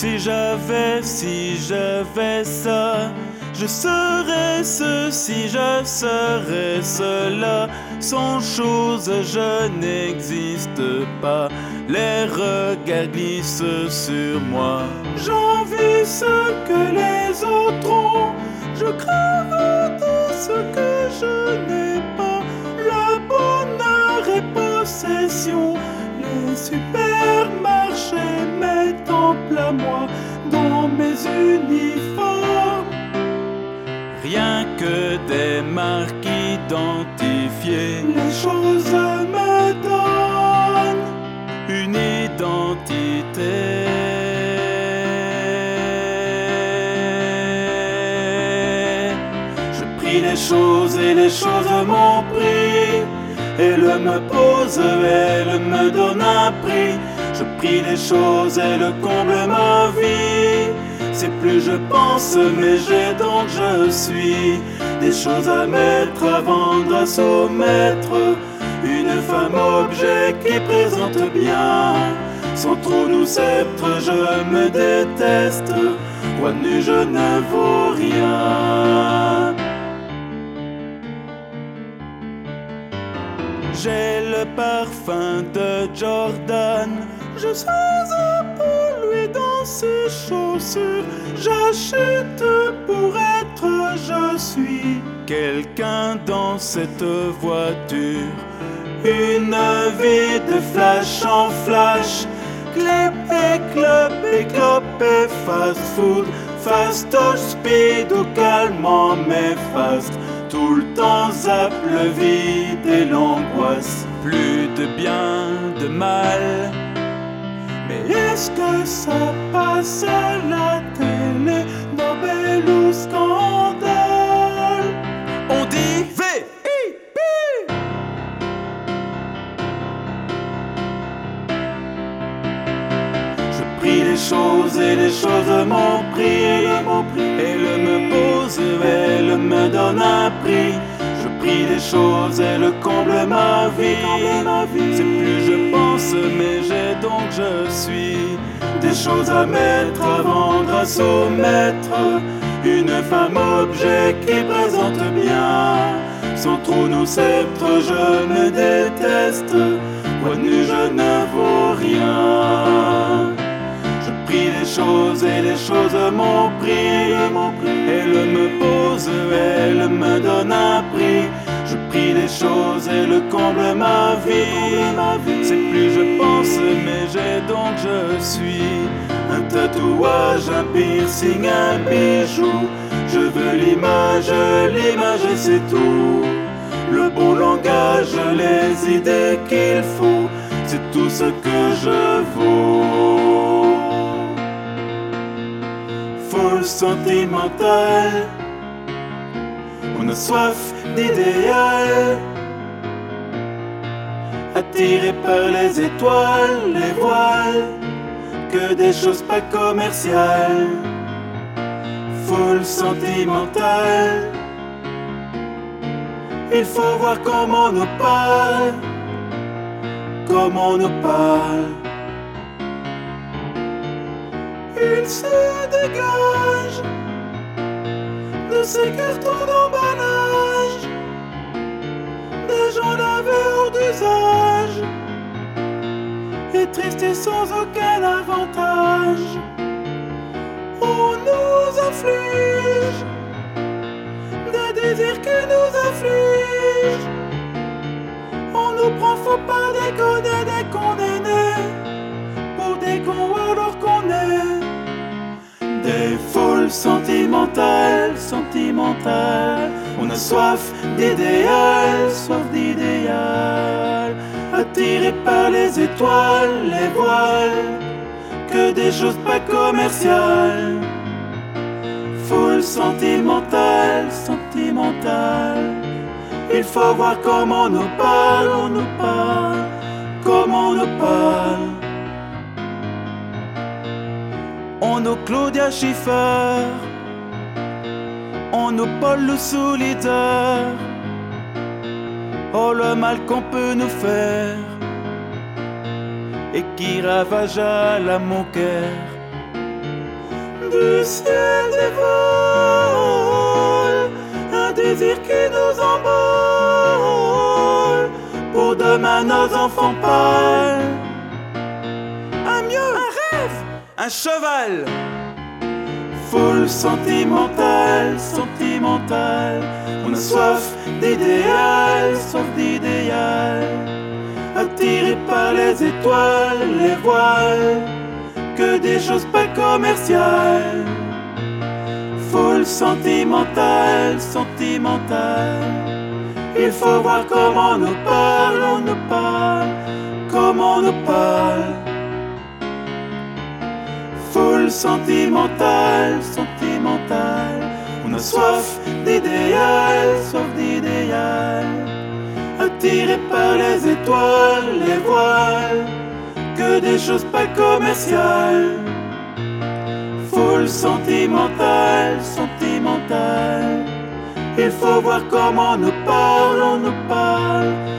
Si j'avais ça, je serais ceci, je serais cela. Sans chose, je n'existe pas. Les regards glissent sur moi. J'envie ce que les autres ont. Je crève de ce que je n'ai pas. Le bonheur et possession. Les supermarchés mettent en plat moi dans mes uniformes. Rien que des marques identifiées. Les choses me donnent une identité. Je prie les choses et les choses m'ont pris. Elle me pose, elle me donne un prix. Je prie les choses, elle comble ma vie. C'est plus je pense, mais j'ai donc je suis. Des choses à mettre, à vendre, à soumettre. Une femme objet qui présente bien. Sans trop nous sceptre, je me déteste. Roi nu, je ne vaux rien. J'ai le parfum de Jordan. Je suis un peu lui dans ses chaussures. J'achète pour être, je suis quelqu'un dans cette voiture. Une vie de flash en flash. Clé et club et clope et fast food. Fastoche, speed ou calmement mais fast. Tout le temps zappe le vide et l'angoisse. Plus de bien, de mal. Mais est-ce que ça passe à la télé, Nobel ou scandale? On dit V.I.P. Je prie les choses et les choses m'ont pris. Elle me pose, elle me donne un prix. Je prie les choses, elle comble ma vie. C'est plus je pense, mais j'ai donc je suis. Des choses à mettre, à vendre, à soumettre. Une femme objet qui présente bien. Sans trop nous sceptre, je me déteste. Roi nu, je ne vaux rien. Je prie les choses et les choses m'ont pris. Elle me pose, elle me donne un prix. Je prie les choses, elle comble ma vie. C'est plus je pense, mais j'ai donc je suis. Un tatouage, un piercing, un bijou. Je veux l'image et c'est tout. Le bon langage, les idées qu'il faut. C'est tout ce que je vaux. Foule sentimentale. On a soif d'idéal. Attiré par les étoiles, les voiles. Que des choses pas commerciales. Foule sentimentale. Il faut voir comment on nous parle. Comment on nous parle. Il se dégage de ces cartons d'emballage. Des gens lavés hors d'usage. Et tristes et sans aucun avantage. On nous afflige des désirs qui nous affligent. On nous prend, faut pas déconner, des condamnés pour des cons alors qu'on est des foules sentimentales. On a soif d'idéal, attiré par les étoiles, les voiles, que des choses pas commerciales. Foule sentimentale. Il faut voir comment on nous parle, comment on nous parle. On nous Claudia Schiffer, on nous Paul le Solitaire. Oh le mal qu'on peut nous faire et qui ravage à la mon cœur. du ciel dévole un désir qui nous envole. Pour demain nos enfants pâles, un mieux, un rêve, un cheval. Foule sentimentale, sentimentale, on a soif d'idéal, soif d'idéal. Attiré par les étoiles, les voiles, que des choses pas commerciales. Foule sentimentale, sentimentale, il faut voir comment nous parle, on nous parle, comment on nous parle. Foule sentimentale, sentimentale, on a soif d'idéal, soif d'idéal. Attiré par les étoiles, les voiles, que des choses pas commerciales. Foule sentimentale, sentimentale, il faut voir comment on nous parle,